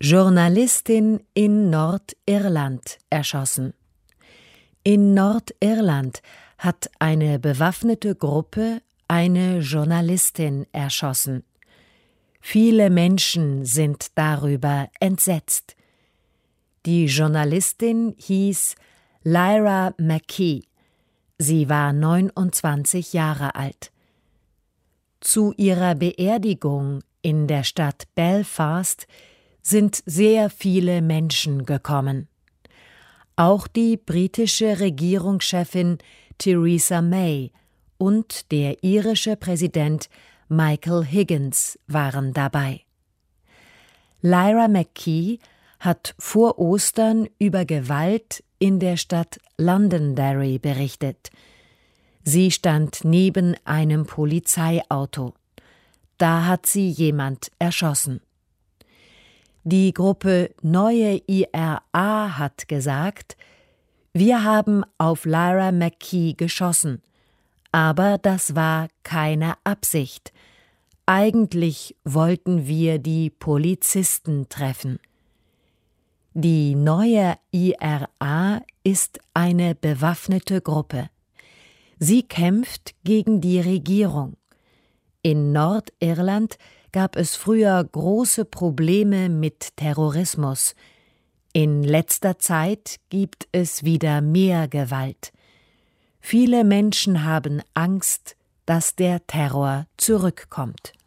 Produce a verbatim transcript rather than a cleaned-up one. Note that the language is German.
Journalistin in Nordirland erschossen. In Nordirland hat eine bewaffnete Gruppe eine Journalistin erschossen. Viele Menschen sind darüber entsetzt. Die Journalistin hieß Lyra McKee. Sie war neunundzwanzig Jahre alt. Zu ihrer Beerdigung in der Stadt Belfast sind sehr viele Menschen gekommen. Auch die britische Regierungschefin Theresa May und der irische Präsident Michael Higgins waren dabei. Lyra McKee hat vor Ostern über Gewalt in der Stadt Londonderry berichtet. Sie stand neben einem Polizeiauto. Da hat sie jemand erschossen. Die Gruppe Neue I R A hat gesagt, wir haben auf Lyra McKee geschossen, aber das war keine Absicht. Eigentlich wollten wir die Polizisten treffen. Die Neue I R A ist eine bewaffnete Gruppe. Sie kämpft gegen die Regierung. In Nordirland gab es früher große Probleme mit Terrorismus. In letzter Zeit gibt es wieder mehr Gewalt. Viele Menschen haben Angst, dass der Terror zurückkommt.